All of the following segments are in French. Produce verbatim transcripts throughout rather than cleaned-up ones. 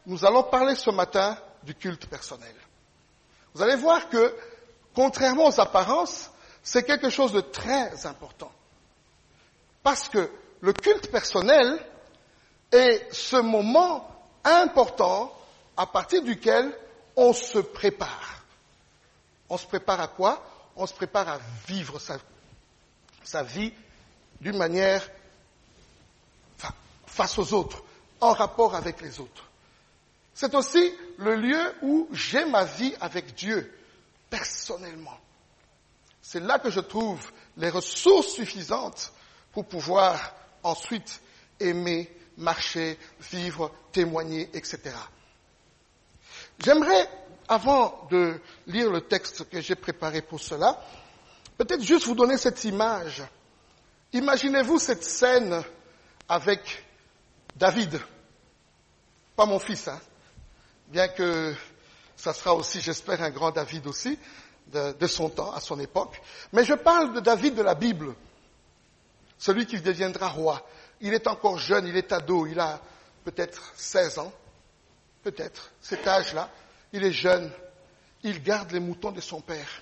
nous allons parler ce matin du culte personnel. Vous allez voir que, contrairement aux apparences, c'est quelque chose de très important. Parce que le culte personnel est ce moment important à partir duquel on se prépare. On se prépare à quoi? On se prépare à vivre sa, sa vie d'une manière enfin, face aux autres, en rapport avec les autres. C'est aussi le lieu où j'ai ma vie avec Dieu, personnellement. C'est là que je trouve les ressources suffisantes pour pouvoir ensuite aimer, marcher, vivre, témoigner, et cetera. J'aimerais, avant de lire le texte que j'ai préparé pour cela, peut-être juste vous donner cette image. Imaginez-vous cette scène avec David. Pas mon fils, hein. Bien que ça sera aussi, j'espère, un grand David aussi, de, de son temps, à son époque. Mais je parle de David de la Bible. Celui qui deviendra roi. Il est encore jeune, il est ado, il a peut-être seize ans. Peut-être, cet âge-là. Il est jeune. Il garde les moutons de son père.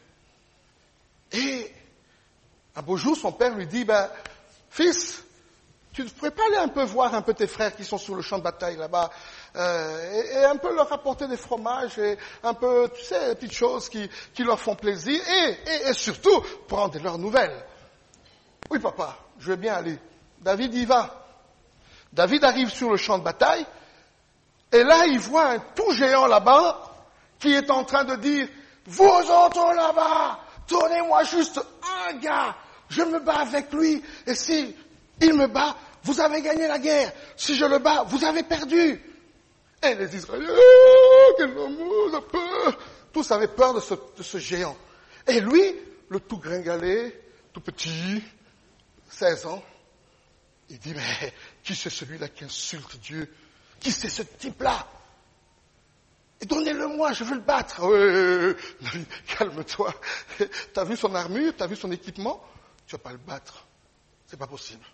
Et un beau jour, son père lui dit, ben, fils, tu ne pourrais pas aller un peu voir un peu tes frères qui sont sur le champ de bataille là-bas, euh, et, et un peu leur apporter des fromages, et un peu, tu sais, des petites choses qui, qui leur font plaisir, et, et, et surtout, prendre de leurs nouvelles. Oui, papa, je vais bien aller. David y va. David arrive sur le champ de bataille, et là, il voit un tout géant là-bas, qui est en train de dire, vous autres là-bas, donnez-moi juste un gars, je me bats avec lui, et si il me bat, vous avez gagné la guerre. Si je le bats, vous avez perdu. Et les Israéliens, oh, quel amour, la peur. Tous avaient peur de ce, de ce géant. Et lui, le tout gringalé, tout petit, seize ans, il dit, mais qui c'est celui-là qui insulte Dieu? Qui c'est ce type-là? Et donnez-le-moi, je veux le battre. Oui, David, calme-toi. T'as vu son armure, t'as vu son équipement? Tu vas pas le battre. C'est pas possible.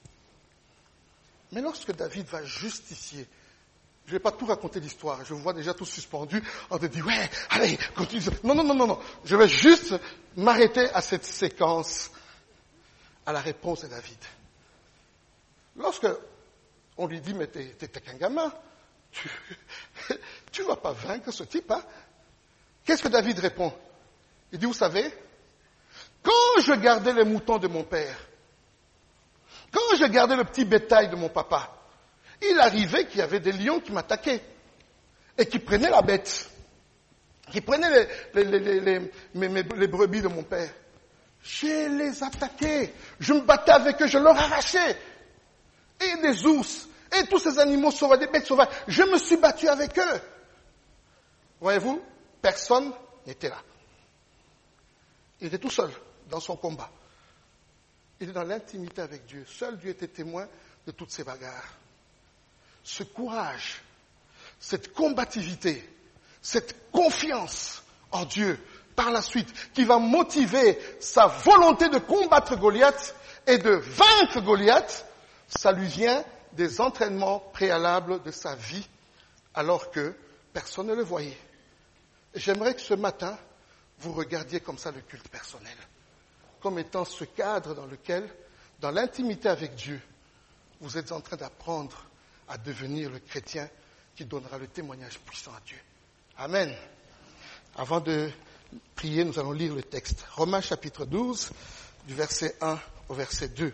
Mais lorsque David va justifier, je ne vais pas tout raconter l'histoire, je vous vois déjà tous suspendus, on te dit, ouais, allez, continue. Non, non, non, non, non, je vais juste m'arrêter à cette séquence, à la réponse de David. Lorsque on lui dit, mais t'es, t'es, t'es qu'un gamin, tu ne vas pas vaincre ce type, hein? Qu'est-ce que David répond? Il dit, vous savez, quand je gardais les moutons de mon père, quand je gardais le petit bétail de mon papa, il arrivait qu'il y avait des lions qui m'attaquaient et qui prenaient la bête, qui prenaient les, les, les, les, les, les, les brebis de mon père. Je les attaquais, je me battais avec eux, je leur arrachais. Et des ours, et tous ces animaux sauvages, des bêtes sauvages, je me suis battu avec eux. Voyez-vous, personne n'était là. Il était tout seul dans son combat. Il est dans l'intimité avec Dieu. Seul Dieu était témoin de toutes ces bagarres. Ce courage, cette combativité, cette confiance en Dieu, par la suite, qui va motiver sa volonté de combattre Goliath et de vaincre Goliath, ça lui vient des entraînements préalables de sa vie, alors que personne ne le voyait. Et j'aimerais que ce matin, vous regardiez comme ça le culte personnel, comme étant ce cadre dans lequel, dans l'intimité avec Dieu, vous êtes en train d'apprendre à devenir le chrétien qui donnera le témoignage puissant à Dieu. Amen. Avant de prier, nous allons lire le texte. Romains chapitre douze, du verset un au verset deux.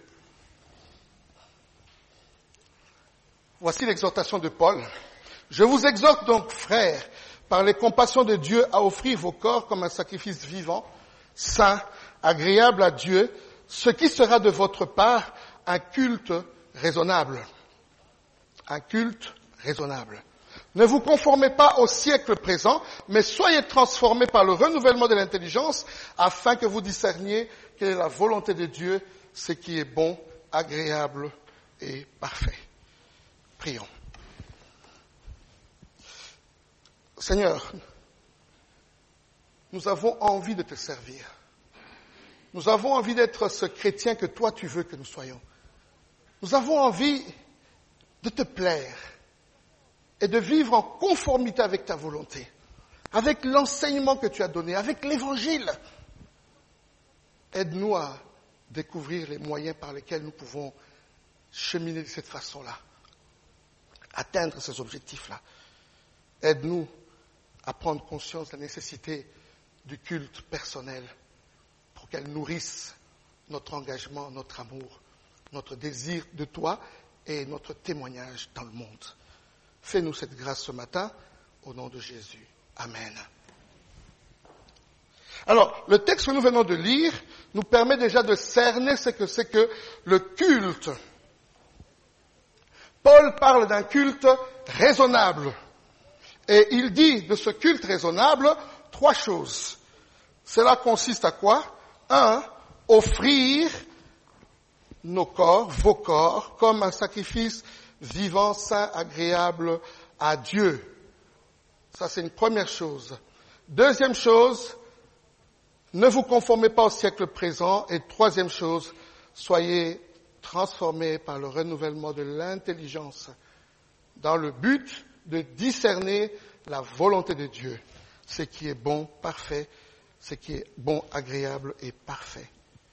Voici l'exhortation de Paul. Je vous exhorte donc, frères, par les compassions de Dieu, à offrir vos corps comme un sacrifice vivant, saint, agréable à Dieu, ce qui sera de votre part un culte raisonnable. Un culte raisonnable. Ne vous conformez pas au siècle présent, mais soyez transformés par le renouvellement de l'intelligence, afin que vous discerniez quelle est la volonté de Dieu, ce qui est bon, agréable et parfait. Prions. Seigneur, nous avons envie de te servir. Nous avons envie d'être ce chrétien que toi tu veux que nous soyons. Nous avons envie de te plaire. et de vivre en conformité avec ta volonté, avec l'enseignement que tu as donné, avec l'évangile. Aide-nous à découvrir les moyens par lesquels nous pouvons cheminer de cette façon-là, atteindre ces objectifs-là. Aide-nous à prendre conscience de la nécessité du culte personnel pour qu'elle nourrisse notre engagement, notre amour, notre désir de toi et notre témoignage dans le monde. Fais-nous cette grâce ce matin, au nom de Jésus. Amen. Alors, le texte que nous venons de lire nous permet déjà de cerner ce que c'est que le culte. Paul parle d'un culte raisonnable. Et il dit de ce culte raisonnable trois choses. Cela consiste à quoi? Un, offrir nos corps, vos corps, comme un sacrifice vivant, saint, agréable à Dieu. Ça, c'est une première chose. Deuxième chose, ne vous conformez pas au siècle présent. Et troisième chose, soyez transformés par le renouvellement de l'intelligence dans le but de discerner la volonté de Dieu, ce qui est bon, parfait, ce qui est bon, agréable et parfait.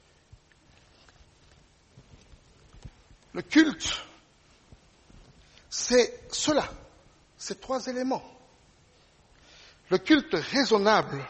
Le culte, c'est cela, ces trois éléments. Le culte raisonnable.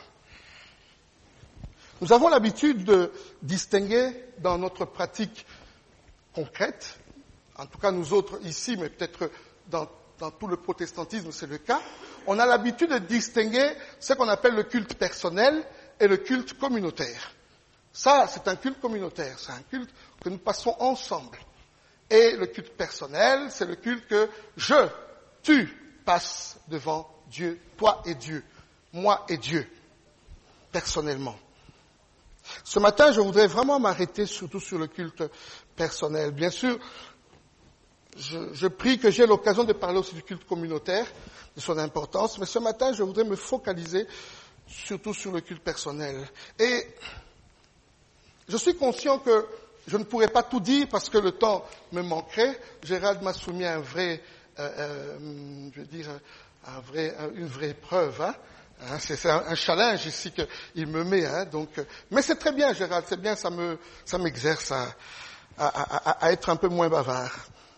Nous avons l'habitude de distinguer dans notre pratique concrète, en tout cas nous autres ici, mais peut-être dans, dans tout le protestantisme c'est le cas, on a l'habitude de distinguer ce qu'on appelle le culte personnel et le culte communautaire. Ça, c'est un culte communautaire, c'est un culte que nous passons ensemble. Et le culte personnel, c'est le culte que je, tu passes devant Dieu, toi et Dieu, moi et Dieu, personnellement. Ce matin, je voudrais vraiment m'arrêter surtout sur le culte personnel. Bien sûr, je, je prie que j'ai l'occasion de parler aussi du culte communautaire, de son importance, mais ce matin, je voudrais me focaliser surtout sur le culte personnel. Et je suis conscient que je ne pourrais pas tout dire parce que le temps me manquerait. Gérald m'a soumis à un vrai, euh, euh, je veux dire, un vrai, une vraie épreuve, hein. Hein, c'est, c'est un, un challenge ici qu'il me met, hein, donc. Mais c'est très bien, Gérald, c'est bien, ça me, ça m'exerce à, à, à, à être un peu moins bavard.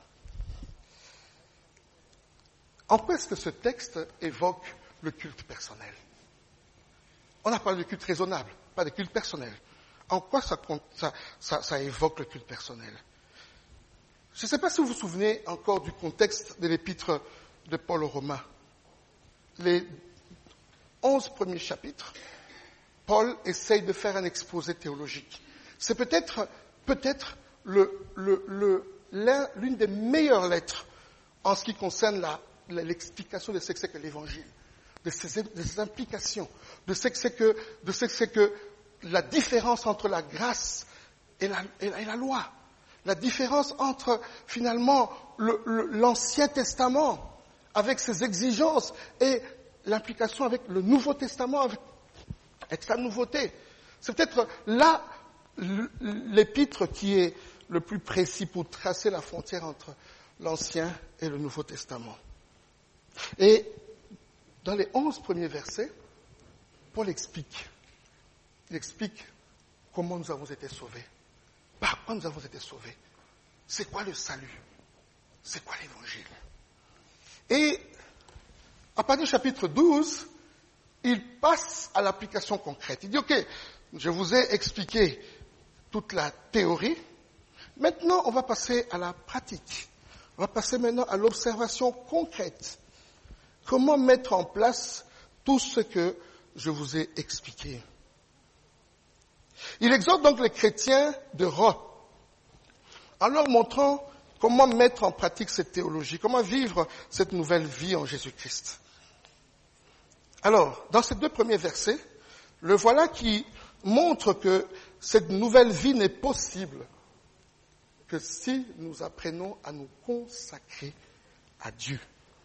En quoi est-ce que ce texte évoque le culte personnel? On a parlé de culte raisonnable, pas de culte personnel. En quoi ça, ça, ça, ça évoque le culte personnel? Je ne sais pas si vous vous souvenez encore du contexte de l'épître de Paul aux Romains. Les onze premiers chapitres, Paul essaye de faire un exposé théologique. C'est peut-être, peut-être le, le, le, l'un, l'une des meilleures lettres en ce qui concerne la, la, l'explication de ce que c'est que l'évangile, de ses, de ses implications, de ce que c'est que, de ce que c'est que la différence entre la grâce et la, et la, et la loi, la différence entre finalement le, le, l'Ancien Testament avec ses exigences et l'implication avec le Nouveau Testament, avec, avec sa nouveauté. C'est peut-être là l'épître qui est le plus précis pour tracer la frontière entre l'Ancien et le Nouveau Testament. Et dans les onze premiers versets, Paul explique, il explique comment nous avons été sauvés, par quoi nous avons été sauvés, c'est quoi le salut, c'est quoi l'évangile. Et à partir du chapitre douze, il passe à l'application concrète. Il dit, ok, je vous ai expliqué toute la théorie. Maintenant, on va passer à la pratique. On va passer maintenant à l'observation concrète. Comment mettre en place tout ce que je vous ai expliqué. Il exhorte donc les chrétiens de Rome en leur montrant comment mettre en pratique cette théologie, comment vivre cette nouvelle vie en Jésus-Christ. Alors, dans ces deux premiers versets, le voilà qui montre que cette nouvelle vie n'est possible que si nous apprenons à nous consacrer à Dieu.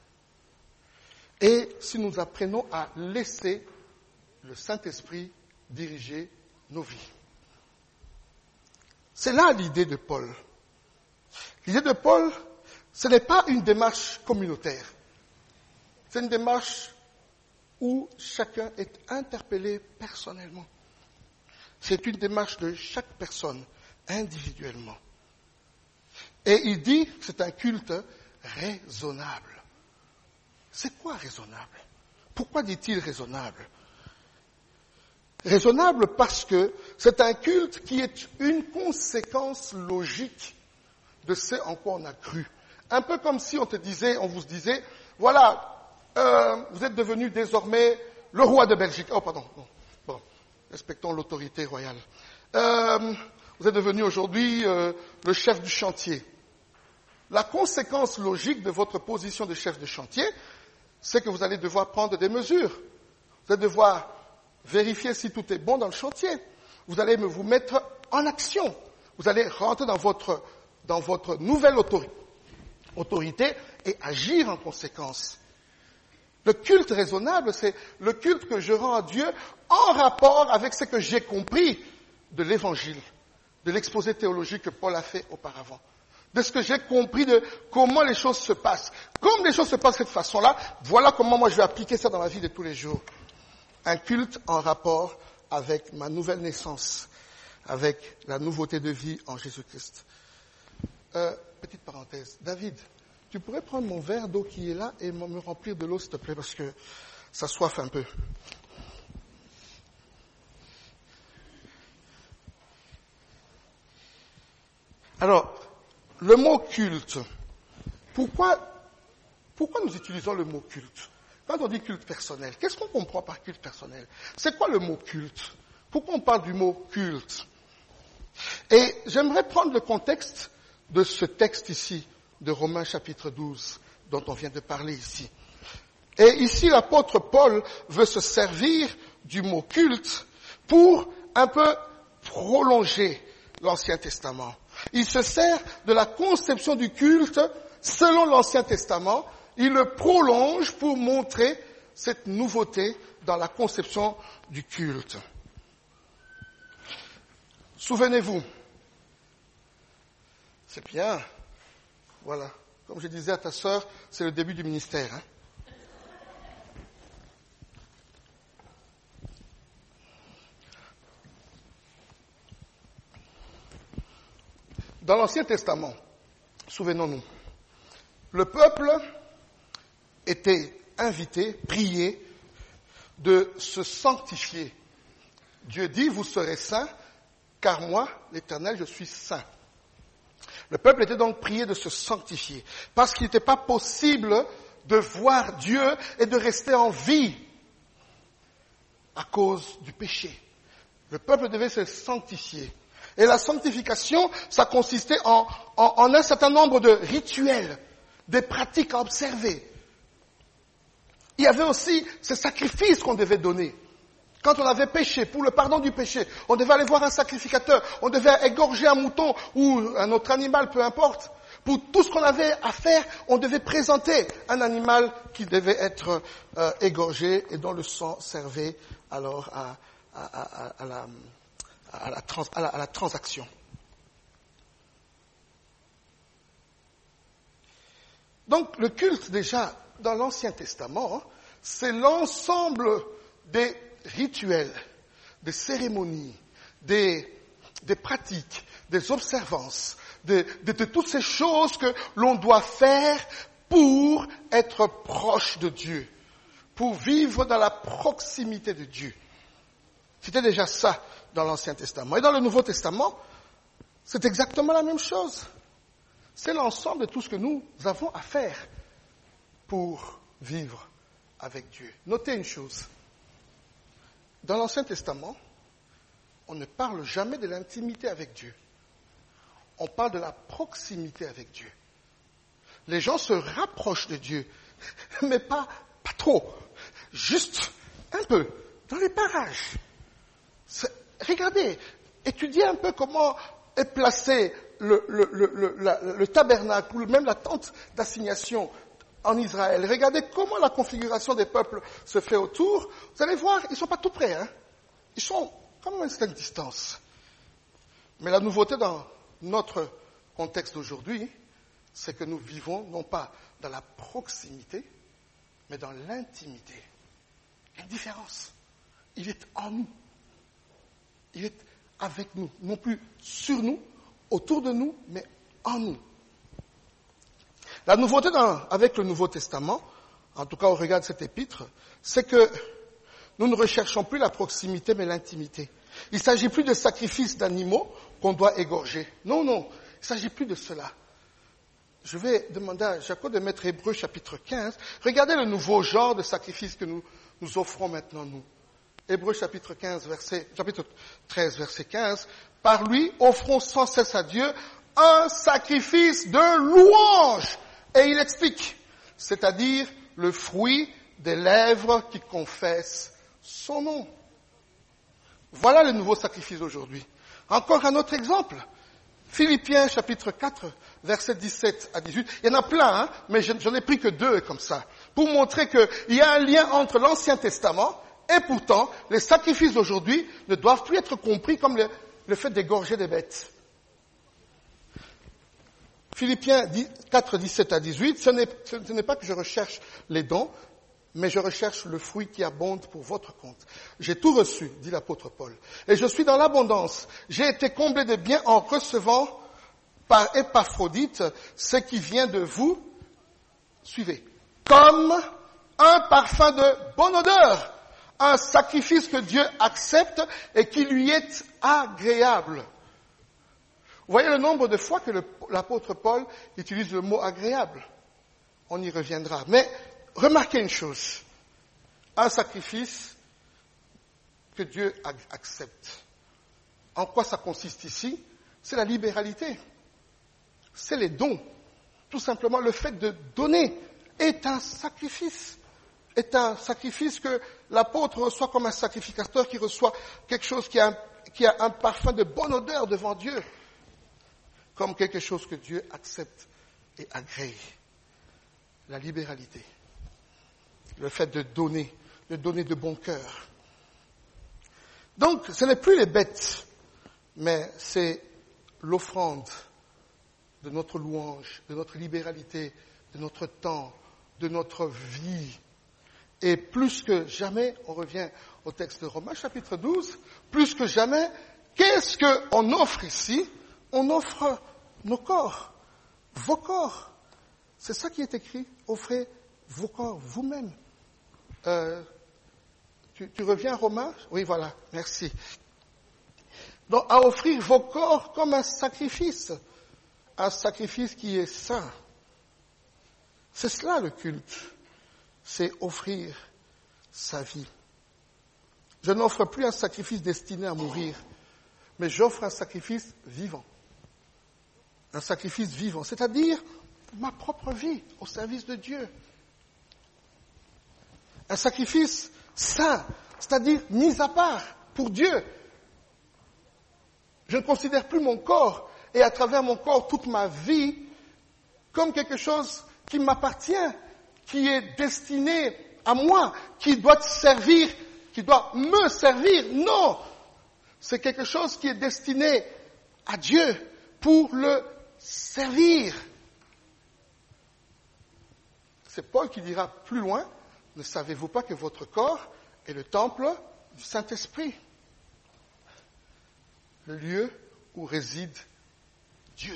Et si nous apprenons à laisser le Saint-Esprit diriger nos vies. C'est là l'idée de Paul. L'idée de Paul, ce n'est pas une démarche communautaire. C'est une démarche où chacun est interpellé personnellement. C'est une démarche de chaque personne, individuellement. Et il dit que c'est un culte raisonnable. C'est quoi raisonnable? Pourquoi dit-il raisonnable? Raisonnable parce que c'est un culte qui est une conséquence logique de ce en quoi on a cru. Un peu comme si on te disait, on vous disait, voilà, euh, vous êtes devenu désormais le roi de Belgique. Oh, pardon, bon, bon respectons l'autorité royale. Euh, vous êtes devenu aujourd'hui euh, le chef du chantier. La conséquence logique de votre position de chef de chantier, c'est que vous allez devoir prendre des mesures. Vous allez devoir vérifier si tout est bon dans le chantier. Vous allez vous mettre en action. Vous allez rentrer dans votre, dans votre nouvelle autorité, autorité et agir en conséquence. Le culte raisonnable, c'est le culte que je rends à Dieu en rapport avec ce que j'ai compris de l'évangile, de l'exposé théologique que Paul a fait auparavant. De ce que j'ai compris de comment les choses se passent. Comme les choses se passent de cette façon-là, voilà comment moi je vais appliquer ça dans ma vie de tous les jours. Un culte en rapport avec ma nouvelle naissance, avec la nouveauté de vie en Jésus-Christ. Euh, petite parenthèse, David, tu pourrais prendre mon verre d'eau qui est là et me remplir de l'eau, s'il te plaît, parce que ça soif un peu. Alors, le mot culte, pourquoi, pourquoi nous utilisons le mot culte? Quand on dit culte personnel, qu'est-ce qu'on comprend par culte personnel? C'est quoi le mot culte? Pourquoi on parle du mot culte? Et j'aimerais prendre le contexte de ce texte ici, de Romains chapitre douze, dont on vient de parler ici. Et ici, l'apôtre Paul veut se servir du mot culte pour un peu prolonger l'Ancien Testament. Il se sert de la conception du culte selon l'Ancien Testament. Il le prolonge pour montrer cette nouveauté dans la conception du culte. Souvenez-vous, c'est bien, voilà, comme je disais à ta sœur, c'est le début du ministère. Hein? Dans l'Ancien Testament, souvenons-nous, le peuple était invité, prié, de se sanctifier. Dieu dit, vous serez saints, car moi, l'Éternel, je suis saint. Le peuple était donc prié de se sanctifier, parce qu'il n'était pas possible de voir Dieu et de rester en vie à cause du péché. Le peuple devait se sanctifier. Et la sanctification, ça consistait en, en, en un certain nombre de rituels, des pratiques à observer. Il y avait aussi ces sacrifices qu'on devait donner. Quand on avait péché, pour le pardon du péché, on devait aller voir un sacrificateur, on devait égorger un mouton ou un autre animal, peu importe. Pour tout ce qu'on avait à faire, on devait présenter un animal qui devait être euh, égorgé et dont le sang servait alors à, à, à, à, la, à, la, trans, à, la, à la transaction. Donc le culte déjà dans l'Ancien Testament, c'est l'ensemble des rituels, des cérémonies, des, des pratiques, des observances, de, de, de toutes ces choses que l'on doit faire pour être proche de Dieu, pour vivre dans la proximité de Dieu. C'était déjà ça dans l'Ancien Testament. Et dans le Nouveau Testament, c'est exactement la même chose. C'est l'ensemble de tout ce que nous avons à faire pour vivre avec Dieu. Notez une chose. Dans l'Ancien Testament, on ne parle jamais de l'intimité avec Dieu. On parle de la proximité avec Dieu. Les gens se rapprochent de Dieu, mais pas, pas trop. Juste un peu, dans les parages. C'est, regardez, étudiez un peu comment est placé le, le, le, le, la, le tabernacle ou même la tente d'assignation en Israël. Regardez comment la configuration des peuples se fait autour. Vous allez voir, ils ne sont pas tout près. Hein. Ils sont quand même à une certaine distance. Mais la nouveauté dans notre contexte d'aujourd'hui, c'est que nous vivons non pas dans la proximité, mais dans l'intimité. Il y a une différence. Il est en nous. Il est avec nous. Non plus sur nous, autour de nous, mais en nous. La nouveauté dans, avec le Nouveau Testament, en tout cas au regard de cet épître, c'est que nous ne recherchons plus la proximité, mais l'intimité. Il ne s'agit plus de sacrifices d'animaux qu'on doit égorger. Non, non, il ne s'agit plus de cela. Je vais demander à Jacob de mettre Hébreux chapitre quinze. Regardez le nouveau genre de sacrifice que nous, nous offrons maintenant, nous. Hébreux chapitre quinze, verset, chapitre treize, verset quinze. Par lui, offrons sans cesse à Dieu un sacrifice de louange. Et il explique, c'est-à-dire le fruit des lèvres qui confessent son nom. Voilà le nouveau sacrifice d'aujourd'hui. Encore un autre exemple. Philippiens chapitre quatre, versets dix-sept à dix-huit. Il y en a plein, hein, mais je, je n'ai pris que deux comme ça. Pour montrer qu'il y a un lien entre l'Ancien Testament et pourtant, les sacrifices d'aujourd'hui ne doivent plus être compris comme le, le fait d'égorger des bêtes. Philippiens quatre, dix-sept à dix-huit, ce n'est, ce n'est pas que je recherche les dons, mais je recherche le fruit qui abonde pour votre compte. J'ai tout reçu, dit l'apôtre Paul, et je suis dans l'abondance. J'ai été comblé de biens en recevant par Épaphrodite ce qui vient de vous, suivez, comme un parfum de bonne odeur, un sacrifice que Dieu accepte et qui lui est agréable. Vous voyez le nombre de fois que le, l'apôtre Paul utilise le mot agréable. On y reviendra. Mais remarquez une chose. Un sacrifice que Dieu accepte. En quoi ça consiste ici? C'est la libéralité. C'est les dons. Tout simplement, le fait de donner est un sacrifice. Est un sacrifice que l'apôtre reçoit comme un sacrificateur qui reçoit quelque chose qui a un, qui a un parfum de bonne odeur devant Dieu. Comme quelque chose que Dieu accepte et agrée. La libéralité. Le fait de donner, de donner de bon cœur. Donc, ce n'est plus les bêtes, mais c'est l'offrande de notre louange, de notre libéralité, de notre temps, de notre vie. Et plus que jamais, on revient au texte de Romains, chapitre douze, plus que jamais, qu'est-ce qu'on offre ici? On offre nos corps, vos corps. C'est ça qui est écrit. Offrez vos corps vous-même. Euh, tu, tu reviens à Romains? Oui, voilà, merci. Donc, à offrir vos corps comme un sacrifice. Un sacrifice qui est saint. C'est cela le culte. C'est offrir sa vie. Je n'offre plus un sacrifice destiné à mourir, mais j'offre un sacrifice vivant. Un sacrifice vivant, c'est-à-dire ma propre vie au service de Dieu. Un sacrifice saint, c'est-à-dire mis à part pour Dieu. Je ne considère plus mon corps et à travers mon corps toute ma vie comme quelque chose qui m'appartient, qui est destiné à moi, qui doit servir, qui doit me servir. Non! C'est quelque chose qui est destiné à Dieu pour le servir. C'est Paul qui dira plus loin, ne savez-vous pas que votre corps est le temple du Saint-Esprit, le lieu où réside Dieu.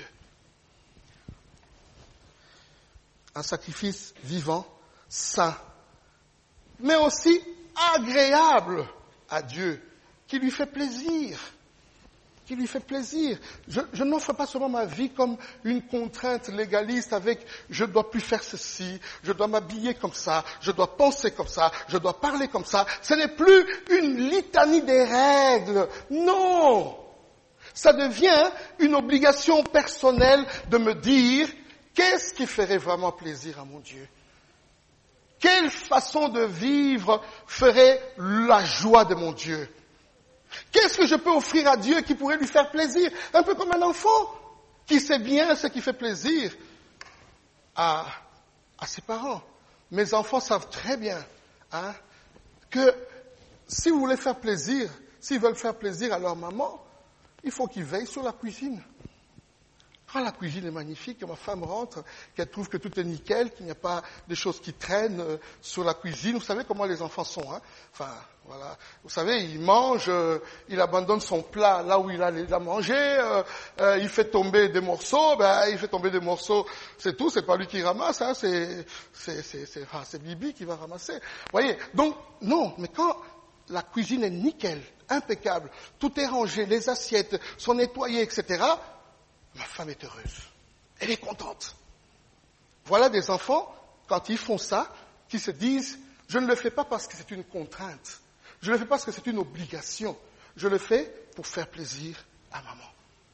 Un sacrifice vivant, saint, mais aussi agréable à Dieu, qui lui fait plaisir. Qui lui fait plaisir. Je, je n'offre pas seulement ma vie comme une contrainte légaliste avec je dois plus faire ceci, je dois m'habiller comme ça, je dois penser comme ça, je dois parler comme ça. Ce n'est plus une litanie des règles. Non! Ça devient une obligation personnelle de me dire qu'est-ce qui ferait vraiment plaisir à mon Dieu? Quelle façon de vivre ferait la joie de mon Dieu? Qu'est-ce que je peux offrir à Dieu qui pourrait lui faire plaisir? Un peu comme un enfant qui sait bien ce qui fait plaisir à, à ses parents. Mes enfants savent très bien hein, que si vous voulez faire plaisir, s'ils veulent faire plaisir à leur maman, il faut qu'ils veillent sur la cuisine. Quand la cuisine est magnifique, que ma femme rentre, qu'elle trouve que tout est nickel, qu'il n'y a pas de choses qui traînent euh, sur la cuisine. Vous savez comment les enfants sont, hein? Enfin, voilà. Vous savez, il mange, euh, il abandonne son plat là où il a, il a mangé, euh, euh, il fait tomber des morceaux, ben, il fait tomber des morceaux, c'est tout, c'est pas lui qui ramasse, hein, c'est, c'est, c'est, c'est, enfin, c'est Bibi qui va ramasser. Vous voyez? Donc, non, mais quand la cuisine est nickel, impeccable, tout est rangé, les assiettes sont nettoyées, et cetera, ma femme est heureuse. Elle est contente. Voilà des enfants, quand ils font ça, qui se disent, je ne le fais pas parce que c'est une contrainte. Je ne le fais pas parce que c'est une obligation. Je le fais pour faire plaisir à maman.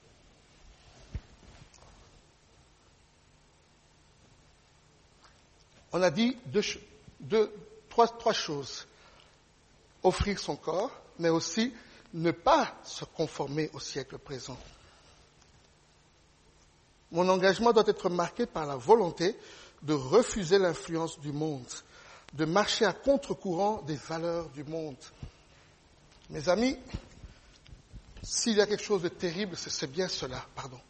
On a dit deux, deux, trois, trois choses. Offrir son corps, mais aussi ne pas se conformer au siècle présent. Mon engagement doit être marqué par la volonté de refuser l'influence du monde, de marcher à contre-courant des valeurs du monde. Mes amis, s'il y a quelque chose de terrible, c'est bien cela, pardon.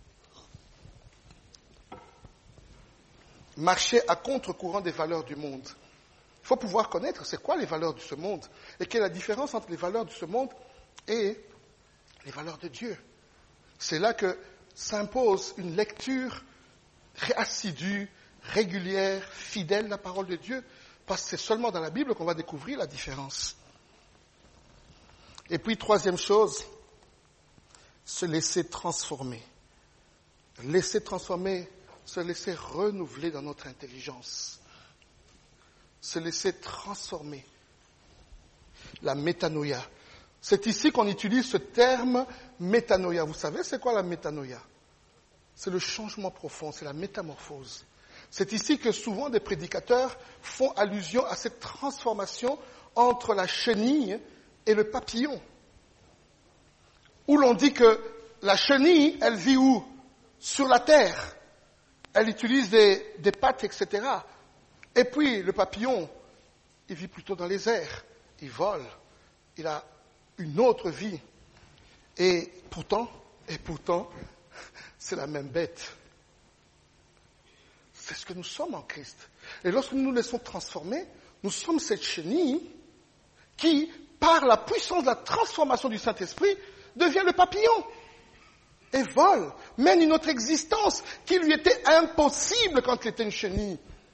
Marcher à contre-courant des valeurs du monde. Il faut pouvoir connaître c'est quoi les valeurs de ce monde et quelle est la différence entre les valeurs de ce monde et les valeurs de Dieu. C'est là que s'impose une lecture assidue, régulière, fidèle de la parole de Dieu, parce que c'est seulement dans la Bible qu'on va découvrir la différence. Et puis, troisième chose, se laisser transformer. Laisser transformer, se laisser renouveler dans notre intelligence. Se laisser transformer. La métanoïa. C'est ici qu'on utilise ce terme métanoïa. Vous savez, c'est quoi la métanoïa? C'est le changement profond, c'est la métamorphose. C'est ici que souvent des prédicateurs font allusion à cette transformation entre la chenille et le papillon. Où l'on dit que la chenille, elle vit où? Sur la terre. Elle utilise des, des pattes, et cetera. Et puis le papillon, il vit plutôt dans les airs. Il vole. Il a une autre vie. Et pourtant, et pourtant, c'est la même bête. C'est ce que nous sommes en Christ. Et lorsque nous nous laissons transformer, nous sommes cette chenille qui, par la puissance de la transformation du Saint-Esprit, devient le papillon. Et vole, mène une autre existence qui lui était impossible quand il était une chenille.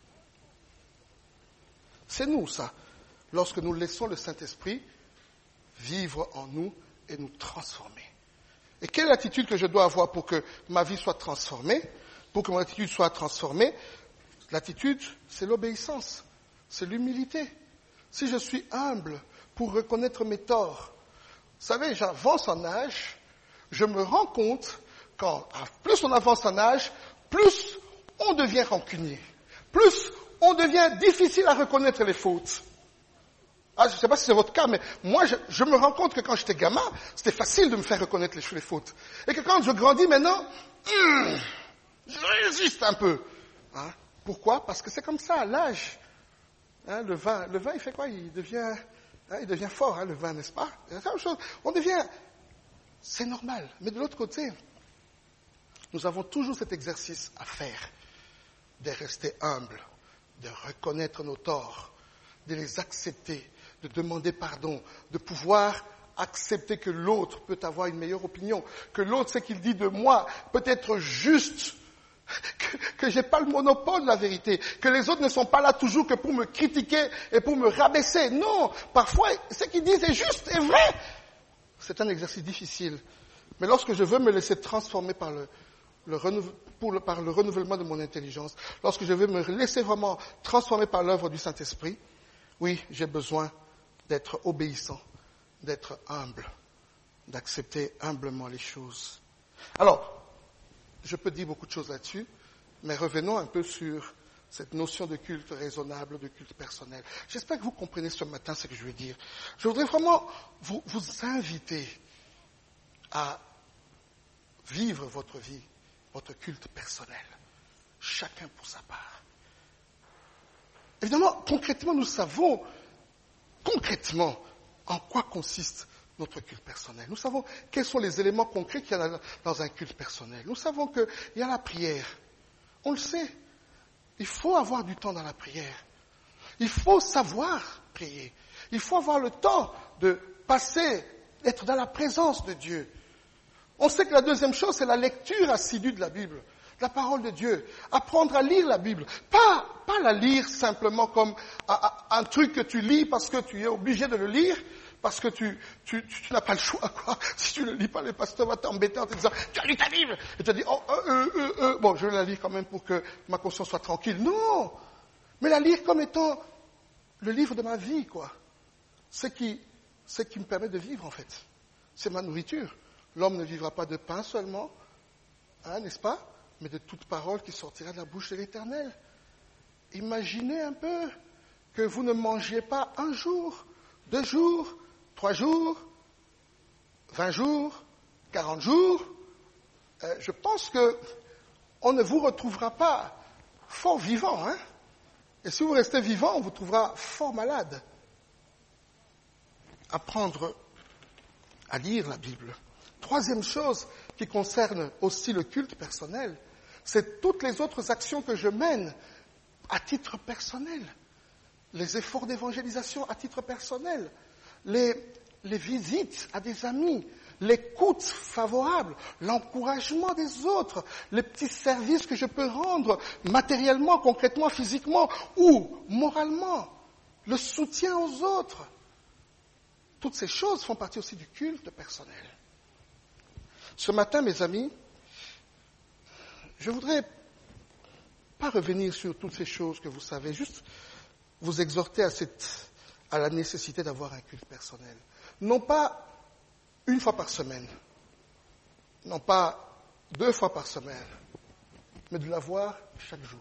C'est nous, ça. Lorsque nous laissons le Saint-Esprit vivre en nous et nous transformer. Et quelle attitude que je dois avoir pour que ma vie soit transformée, pour que mon attitude soit transformée? L'attitude, c'est l'obéissance, c'est l'humilité. Si je suis humble pour reconnaître mes torts, vous savez, j'avance en âge, je me rends compte quand plus on avance en âge, plus on devient rancunier, plus on devient difficile à reconnaître les fautes. Ah, je ne sais pas si c'est votre cas, mais moi, je, je me rends compte que quand j'étais gamin, c'était facile de me faire reconnaître les, les fautes. Et que quand je grandis maintenant, hum, je résiste un peu. Hein? Pourquoi? Parce que c'est comme ça, à l'âge. Hein, le vin, le vin, il fait quoi? Il devient, hein, il devient fort, hein, le vin, n'est-ce pas? C'est la même chose. On devient, c'est normal. Mais de l'autre côté, nous avons toujours cet exercice à faire, de rester humble, de reconnaître nos torts, de les accepter, de demander pardon, de pouvoir accepter que l'autre peut avoir une meilleure opinion, que l'autre, ce qu'il dit de moi, peut être juste, que, que j'ai pas le monopole de la vérité, que les autres ne sont pas là toujours que pour me critiquer et pour me rabaisser. Non, parfois, ce qu'ils disent est juste et vrai. C'est un exercice difficile. Mais lorsque je veux me laisser transformer par le, le, renouve, pour le, par le renouvellement de mon intelligence, lorsque je veux me laisser vraiment transformer par l'œuvre du Saint-Esprit, oui, j'ai besoin d'être obéissant, d'être humble, d'accepter humblement les choses. Alors, je peux dire beaucoup de choses là-dessus, mais revenons un peu sur cette notion de culte raisonnable, de culte personnel. J'espère que vous comprenez ce matin ce que je veux dire. Je voudrais vraiment vous, vous inviter à vivre votre vie, votre culte personnel, chacun pour sa part. Évidemment, concrètement, nous savons concrètement en quoi consiste notre culte personnel. Nous savons quels sont les éléments concrets qu'il y a dans un culte personnel. Nous savons qu'il y a la prière. On le sait. Il faut avoir du temps dans la prière. Il faut savoir prier. Il faut avoir le temps de passer, d'être dans la présence de Dieu. On sait que la deuxième chose, c'est la lecture assidue de la Bible, de la parole de Dieu. Apprendre à lire la Bible. Pas, pas la lire simplement comme un truc que tu lis parce que tu es obligé de le lire, parce que tu, tu, tu, tu n'as pas le choix, quoi. Si tu ne le lis pas, le pasteur va t'embêter en te disant, tu as lu ta Bible! Et tu as dit, oh, euh, euh, euh, euh. Bon, je vais la lire quand même pour que ma conscience soit tranquille. Non! Mais la lire comme étant le livre de ma vie, quoi. Ce qui, ce qui me permet de vivre, en fait. C'est ma nourriture. L'homme ne vivra pas de pain seulement, hein, n'est-ce pas? Mais de toute parole qui sortira de la bouche de l'Éternel. Imaginez un peu que vous ne mangiez pas un jour, deux jours, trois jours, vingt jours, quarante jours. Euh, je pense que on ne vous retrouvera pas fort vivant, hein? Et si vous restez vivant, on vous trouvera fort malade. Apprendre à lire la Bible. Troisième chose qui concerne aussi le culte personnel, c'est toutes les autres actions que je mène à titre personnel. Les efforts d'évangélisation à titre personnel, les, les visites à des amis, l'écoute favorable, l'encouragement des autres, les petits services que je peux rendre matériellement, concrètement, physiquement ou moralement, le soutien aux autres. Toutes ces choses font partie aussi du culte personnel. Ce matin, mes amis, je voudrais pas revenir sur toutes ces choses que vous savez, juste vous exhorter à, cette, à la nécessité d'avoir un culte personnel. Non pas une fois par semaine, non pas deux fois par semaine, mais de l'avoir chaque jour.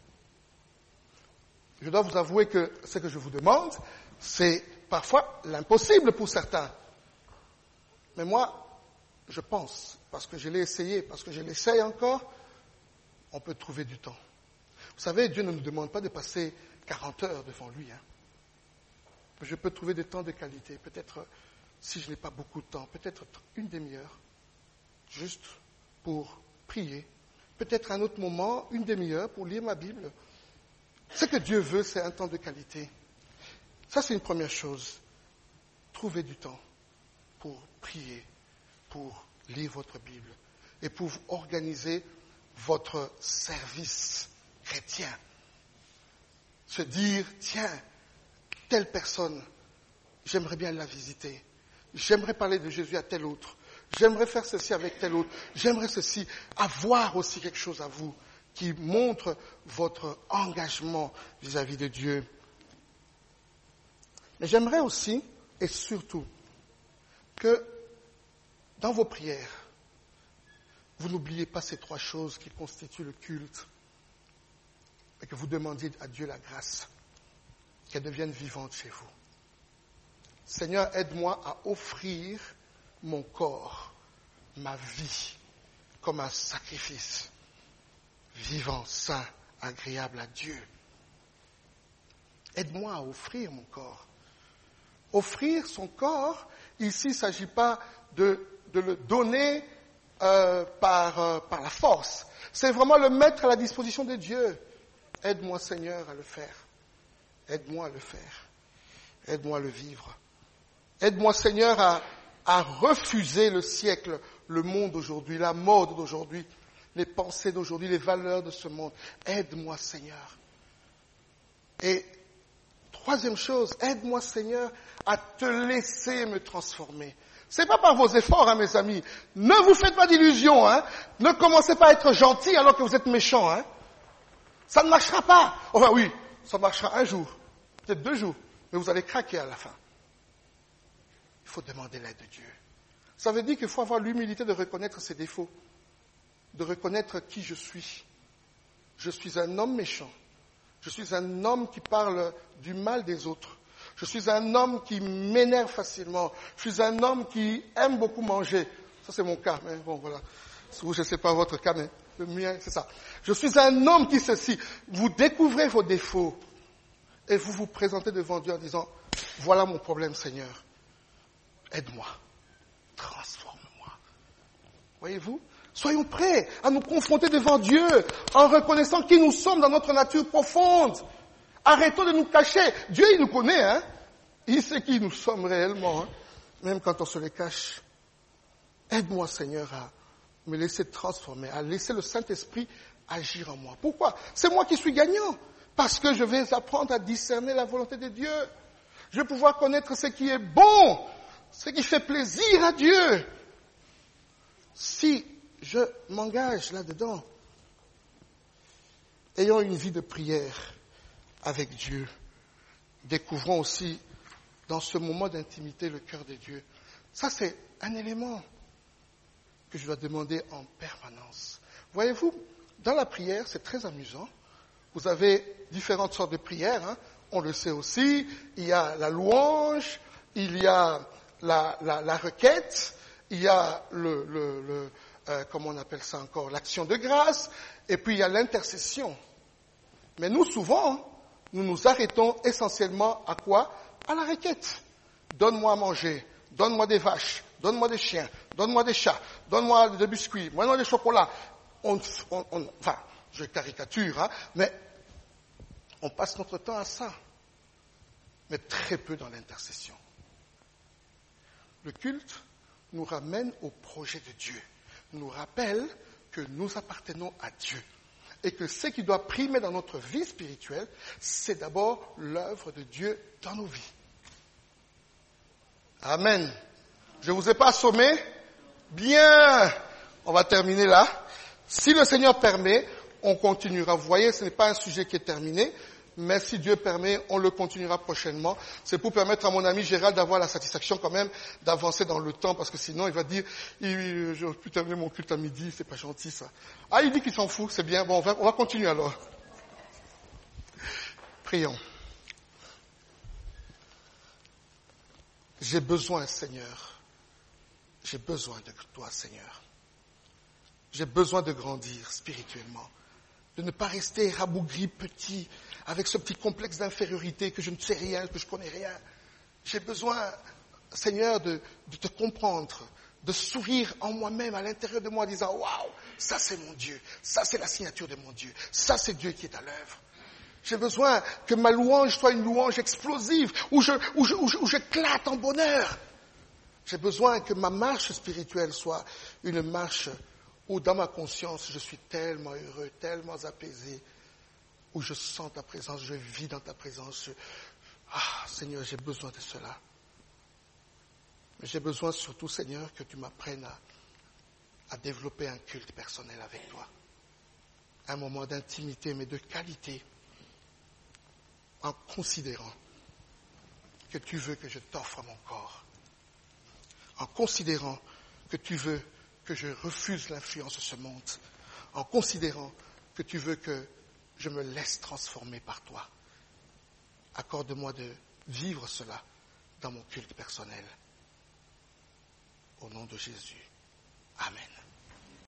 Je dois vous avouer que ce que je vous demande, c'est parfois l'impossible pour certains. Mais moi, je pense, parce que je l'ai essayé, parce que je l'essaye encore, on peut trouver du temps. Vous savez, Dieu ne nous demande pas de passer quarante heures devant lui. Hein. Je peux trouver des temps de qualité, peut-être, si je n'ai pas beaucoup de temps, peut-être une demi-heure, juste pour prier. Peut-être un autre moment, une demi-heure pour lire ma Bible. Ce que Dieu veut, c'est un temps de qualité. Ça, c'est une première chose. Trouvez du temps pour prier, pour lire votre Bible et pour organiser votre service chrétien. Se dire, tiens, telle personne, j'aimerais bien la visiter. J'aimerais parler de Jésus à tel autre. J'aimerais faire ceci avec tel autre. J'aimerais ceci. Avoir aussi quelque chose à vous qui montre votre engagement vis-à-vis de Dieu. Mais j'aimerais aussi, et surtout, que dans vos prières, vous n'oubliez pas ces trois choses qui constituent le culte et que vous demandiez à Dieu la grâce qu'elles deviennent vivantes chez vous. Seigneur, aide-moi à offrir mon corps, ma vie, comme un sacrifice vivant, saint, agréable à Dieu. Aide-moi à offrir mon corps. Offrir son corps, ici, il ne s'agit pas de, de le donner euh, par, euh, par la force. C'est vraiment le mettre à la disposition de Dieu. Aide-moi, Seigneur, à le faire. Aide-moi à le faire. Aide-moi à le vivre. Aide-moi, Seigneur, à, à refuser le siècle, le monde d'aujourd'hui, la mode d'aujourd'hui, les pensées d'aujourd'hui, les valeurs de ce monde. Aide-moi, Seigneur. Et troisième chose, aide-moi, Seigneur, à te laisser me transformer. C'est pas par vos efforts, hein, mes amis. Ne vous faites pas d'illusions, hein. Ne commencez pas à être gentil alors que vous êtes méchant, hein. Ça ne marchera pas. Enfin oui, ça marchera un jour, peut-être deux jours, mais vous allez craquer à la fin. Il faut demander l'aide de Dieu. Ça veut dire qu'il faut avoir l'humilité de reconnaître ses défauts, de reconnaître qui je suis. Je suis un homme méchant. Je suis un homme qui parle du mal des autres. Je suis un homme qui m'énerve facilement. Je suis un homme qui aime beaucoup manger. Ça, c'est mon cas. Mais bon, voilà. Je ne sais pas votre cas, mais le mien, c'est ça. Je suis un homme qui ceci. Vous découvrez vos défauts et vous vous présentez devant Dieu en disant, voilà mon problème, Seigneur. aide-moi, transforme-moi. Voyez-vous? Soyons prêts à nous confronter devant Dieu en reconnaissant qui nous sommes dans notre nature profonde. Arrêtons de nous cacher. Dieu, il nous connaît, hein. Il sait qui nous sommes réellement, hein, même quand on se les cache. Aide-moi, Seigneur, à me laisser transformer, à laisser le Saint-Esprit agir en moi. Pourquoi? C'est moi qui suis gagnant. Parce que je vais apprendre à discerner la volonté de Dieu. Je vais pouvoir connaître ce qui est bon, ce qui fait plaisir à Dieu. Si je m'engage là-dedans, ayons une vie de prière avec Dieu. Découvrons aussi dans ce moment d'intimité le cœur de Dieu. Ça, c'est un élément que je dois demander en permanence. Voyez-vous, dans la prière, c'est très amusant. Vous avez différentes sortes de prières, hein. On le sait aussi. Il y a la louange, il y a la, la, la requête, il y a le, le, le euh, comment on appelle ça encore, l'action de grâce, et puis il y a l'intercession. Mais nous, souvent, nous nous arrêtons essentiellement à quoi? À la requête. Donne-moi à manger, donne-moi des vaches, donne-moi des chiens, donne-moi des chats, donne-moi des biscuits, donne-moi des chocolats. On, on, on, enfin, je caricature, hein, mais on passe notre temps à ça, mais très peu dans l'intercession. Le culte nous ramène au projet de Dieu, nous rappelle que nous appartenons à Dieu et que ce qui doit primer dans notre vie spirituelle, c'est d'abord l'œuvre de Dieu dans nos vies. Amen. Je ne vous ai pas assommé? Bien. On va terminer là. Si le Seigneur permet, on continuera. Vous voyez, ce n'est pas un sujet qui est terminé, mais si Dieu permet, on le continuera prochainement. C'est pour permettre à mon ami Gérald d'avoir la satisfaction quand même d'avancer dans le temps, parce que sinon il va dire, je pu terminer mon culte à midi, c'est pas gentil ça. Ah, il dit qu'il s'en fout, c'est bien. Bon, on va, on va continuer alors. Prions. J'ai besoin, Seigneur. J'ai besoin de toi, Seigneur. J'ai besoin de grandir spirituellement, de ne pas rester rabougri, petit, avec ce petit complexe d'infériorité que je ne sais rien, que je connais rien. J'ai besoin, Seigneur, de, de te comprendre, de sourire en moi-même, à l'intérieur de moi, en disant, waouh, ça c'est mon Dieu, ça c'est la signature de mon Dieu, ça c'est Dieu qui est à l'œuvre. J'ai besoin que ma louange soit une louange explosive, où je, où je, où je, où je clate en bonheur. J'ai besoin que ma marche spirituelle soit une marche où dans ma conscience, je suis tellement heureux, tellement apaisé, où je sens ta présence, je vis dans ta présence. Je... Ah, Seigneur, j'ai besoin de cela. Mais j'ai besoin surtout, Seigneur, que tu m'apprennes à, à développer un culte personnel avec toi. Un moment d'intimité, mais de qualité, en considérant que tu veux que je t'offre mon corps, en considérant que tu veux que je refuse l'influence de ce monde, en considérant que tu veux que je me laisse transformer par toi. Accorde-moi de vivre cela dans mon culte personnel. Au nom de Jésus. Amen.